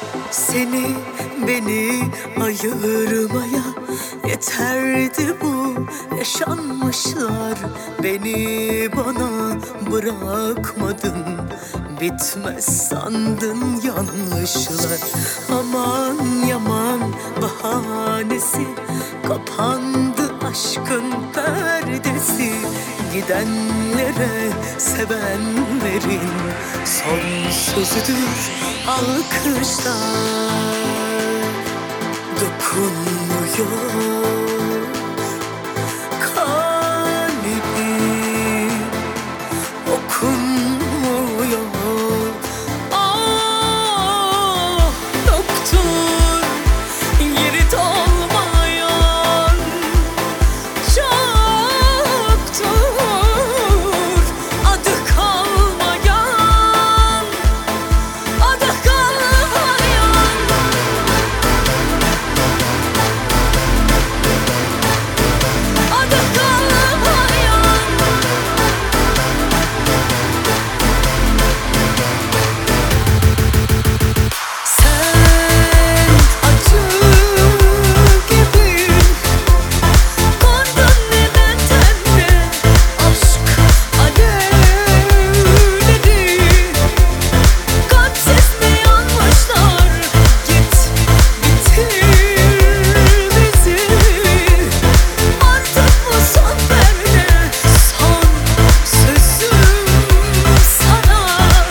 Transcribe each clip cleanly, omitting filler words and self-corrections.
Seni beni ayırmaya yeterdi bu yaşanmışlar. Beni bana bırakmadın, bitmez sandın yanlışlar. Aman yaman bahanesi, kapandı aşkın perdesi. Gidenlere sevenlerin son sözüdür alkışlar. Dokunmuyor kalbim, okunmuyor. Ah doktor, yeri dolmayan çoktur. Adı kalmayan, adı kalmayan. Adı kalmayan. Sen acı gibi kondun neden tende, aşk alevleri. Kalpsiz mi yanmışlar, git bitir bizi. Artık bu son perde, son sözüm sana.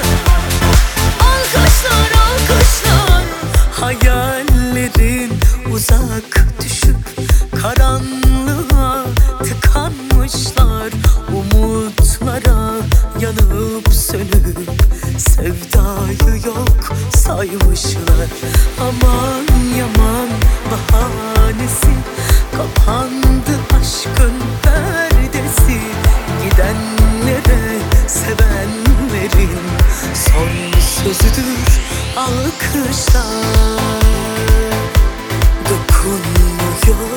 Alkışlar alkışlar, hayallerin uzak düşüp karanlığa tıkanmışlar. Umutlara yanıp sönüp sevdayı yok saymışlar. Aman yaman bahanesi, kapandı aşkın perdesi. Gidenlere sevenlerin son sözüdür alkışlar. Dokunmuyor